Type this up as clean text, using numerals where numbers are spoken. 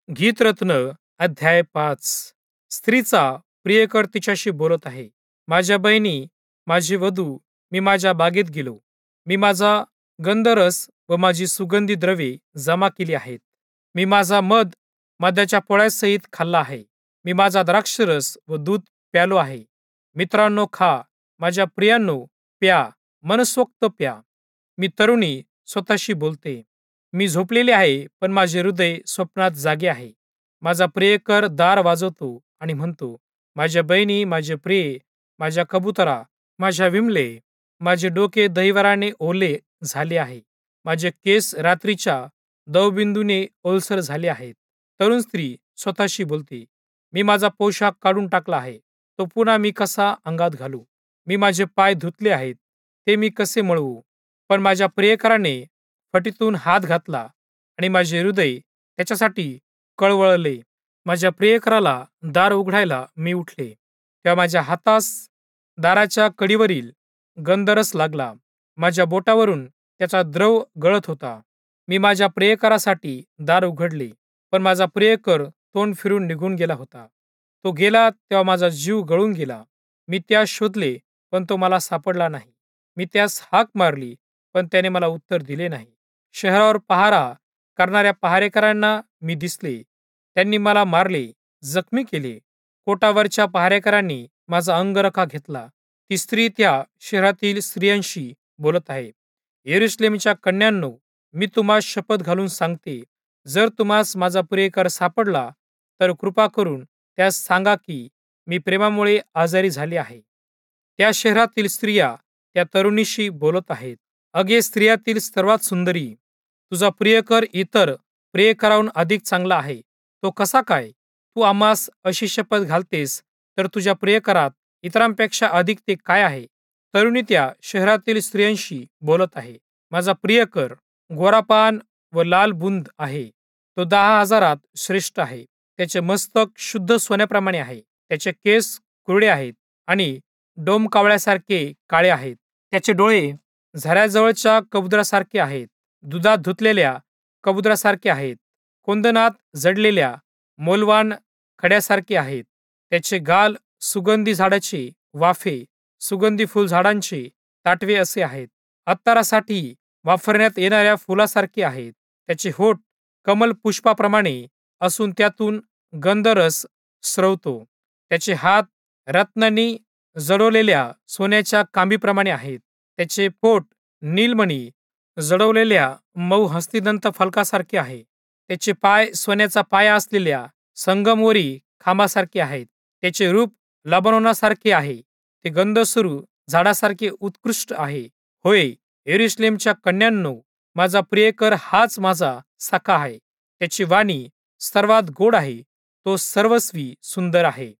गीतरत्न अध्याय 5. स्त्रीचा प्रियकर तिच्याशी बोलत आहे. माझ्या बहिणी, माझी वधू, मी माझ्या बागेत गेलो. मी माझा गंधरस व माझी सुगंधी द्रव्ये जमा केली आहेत. मी माझा मध मधाच्या पोळ्यासहित खाल्ला आहे. मी माझा द्राक्षरस व दूध प्यालो आहे. मित्रांनो, खा, माझ्या प्रियांनो, प्या, मनसोक्त प्या. मी तरुणी स्वतःशी बोलते. मी झोपलेली आहे, पण माझे हृदय स्वप्नात जागे आहे. माझा प्रियकर दार वाजवतो आणि म्हणतो, माझ्या बहिणी, माझे प्रिय, माझ्या कबुतरा, माझ्या विमले. माझे डोके दहिवराने ओले झाले आहे. माझे केस रात्रीच्या दवबिंदूने ओलसर झाले आहेत. तरुण स्त्री स्वतःशी बोलते, मी माझा पोशाख काढून टाकला आहे. तो पुन्हा मी कसा अंगात घालू? मी माझे पाय धुतले आहेत, ते मी कसे मळवू? पण माझ्या प्रियकराने फटीतून हात घातला आणि माझे हृदय त्याच्यासाठी कळवळले. माझ्या प्रियकराला दार उघडायला मी उठले, तेव्हा माझ्या हातास दाराच्या कडीवरील गंधरस लागला. माझ्या बोटावरून त्याचा द्रव गळत होता. मी माझ्या प्रियकरासाठी दार उघडले, पण माझा प्रियकर तोंड फिरून निघून गेला होता. तो गेला तेव्हा माझा जीव गळून गेला. मी त्यास शोधले, पण तो मला सापडला नाही. मी त्यास हाक मारली, पण त्याने मला उत्तर दिले नाही. शहरावर पहारा करणाऱ्या पहारेकरांना मी दिसले. त्यांनी मला मारले, जखमी केले. कोटावरच्या पहारेकरांनी माझा अंगरखा घेतला. ती स्त्री त्या शहरातील स्त्रियांशी बोलत आहे. यरूशलेमच्या कन्यांनो, मी तुम्हास शपथ घालून सांगते, जर तुम्हास माझा प्रियकर सापडला तर कृपा करून त्यास सांगा की मी प्रेमामुळे आजारी झाले आहे. त्या शहरातील स्त्रिया त्या तरुणीशी बोलत आहेत. अगे स्त्रियातील सर्वात सुंदरी, तुझा प्रियकर इतर प्रियकराहून अधिक चांगला आहे. तो कसा काय? तू आम्हास अशी शपथ घालतेस, तर तुझ्या प्रियकरात इतरांपेक्षा अधिक ते काय आहे? तरुणी त्या शहरातील स्त्रियांशी बोलत आहे. माझा प्रियकर गोरापान व लाल बुंद आहे. तो 10,000 श्रेष्ठ आहे. त्याचे मस्तक शुद्ध सोन्याप्रमाणे आहे. त्याचे केस कुरळे आहेत आणि डोमकावळ्यासारखे काळे आहेत. त्याचे डोळे झऱ्याजवळच्या कबुतरासारखे आहेत. दुधात धुतलेल्या कबुतरासारखे आहेत. कोंदणात जडलेल्या मौल्यवान खड्यासारखे आहेत. त्याचे गाल सुगंधी झाडाचे वाफे, सुगंधी फुलझाडांचे ताटवे असे आहेत. अत्तारासाठी वापरण्यात येणाऱ्या फुलासारखे आहेत. त्याचे होठ कमल पुष्पाप्रमाणे असून त्यातून गंधरस स्रवतो. त्याचे हात रत्नांनी जडवलेल्या सोन्याच्या कांबीप्रमाणे आहेत. त्याचे पोट नीलमणी जडवलेल्या मऊ हस्तिदंत फलकासारखे आहे. त्याचे पाय सोन्याचा पाया असलेल्या संगमवरी खांबासारखे आहेत. त्याचे रूप लबानोनासारखे आहे. ते गंधसुरू झाडासारखे उत्कृष्ट आहे. होय, यरूशलेमच्या कन्यांनो, माझा प्रियकर हाच माझा सखा आहे. त्याची वाणी सर्वात गोड आहे. तो सर्वस्वी सुंदर आहे.